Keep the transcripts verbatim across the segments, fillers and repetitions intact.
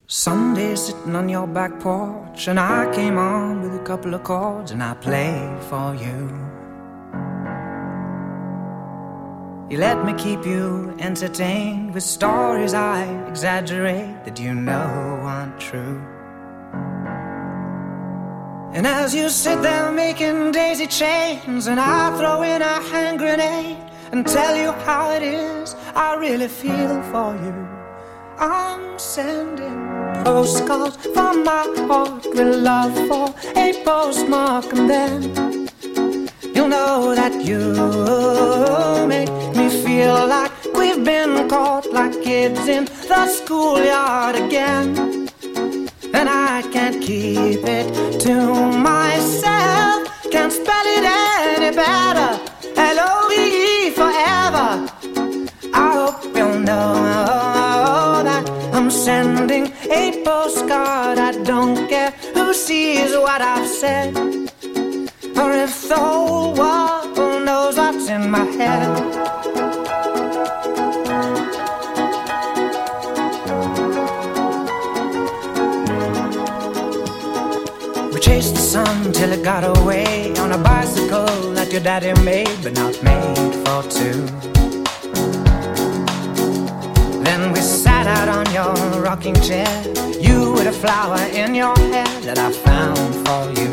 Sunday sitting on your back porch, and I came on with a couple of chords, and I played for you. You let me keep you entertained with stories I exaggerate that you know aren't true. And as you sit there making daisy chains, and I throw in a hand grenade and tell you how it is I really feel for you, I'm sending postcards from my heart with love for a postmark, and then you'll know that you make me feel like we've been caught like kids in the schoolyard again. And I can't keep it to myself, can't spell it any better, L O V E forever. I hope you'll know that I'm sending a postcard. I don't care who sees what I've said, or if the whole world knows what's in my head. We chased the sun till it got away on a bicycle that your daddy made, but not made for two. Then we sat out on your rocking chair, you with a flower in your hair that I found for you.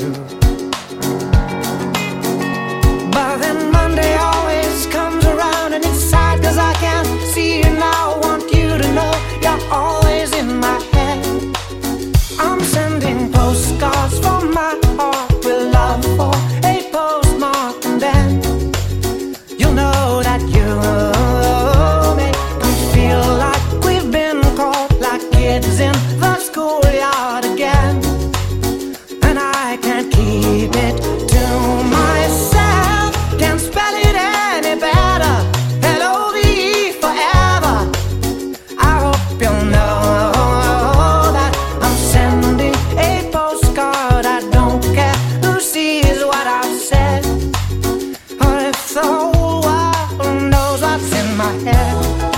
But then Monday always comes around, and it's sad cause I can't see you now. I want you to know you're always in my head. I'm sending postcards from my heart with love for a postmark, and then you'll know that you make me feel like we've been caught like kids in the schoolyard again. And I can't keep it to myself, can't spell it any better, L O V E forever. I hope you'll know that I'm sending a postcard. I don't care who sees what I've said, or if the whole world knows what's in my head.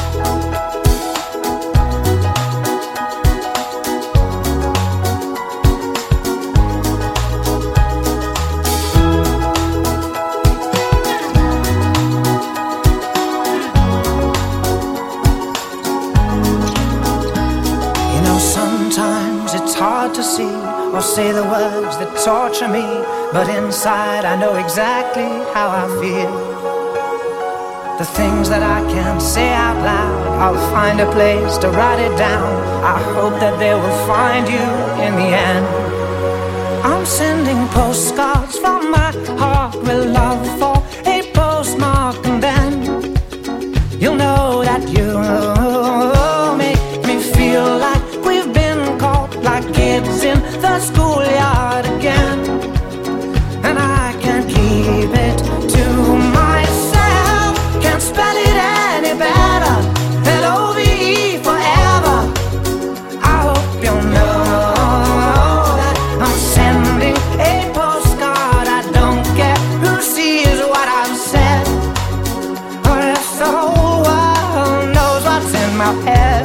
Sometimes it's hard to see or say the words that torture me, but inside I know exactly how I feel. The things that I can't say out loud, I'll find a place to write it down. I hope that they will find you in the end. I'm sending postcards from my heart with love for a postmark, and then you'll know that you make me feel like we've been caught like kids in the schoolyard again. And I can't keep it to myself, can't spell it any better, L O V E forever. I hope you'll know that I'm sending a postcard. I don't care who sees what I've said, or if the whole world knows what's in my head.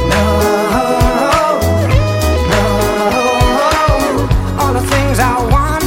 I want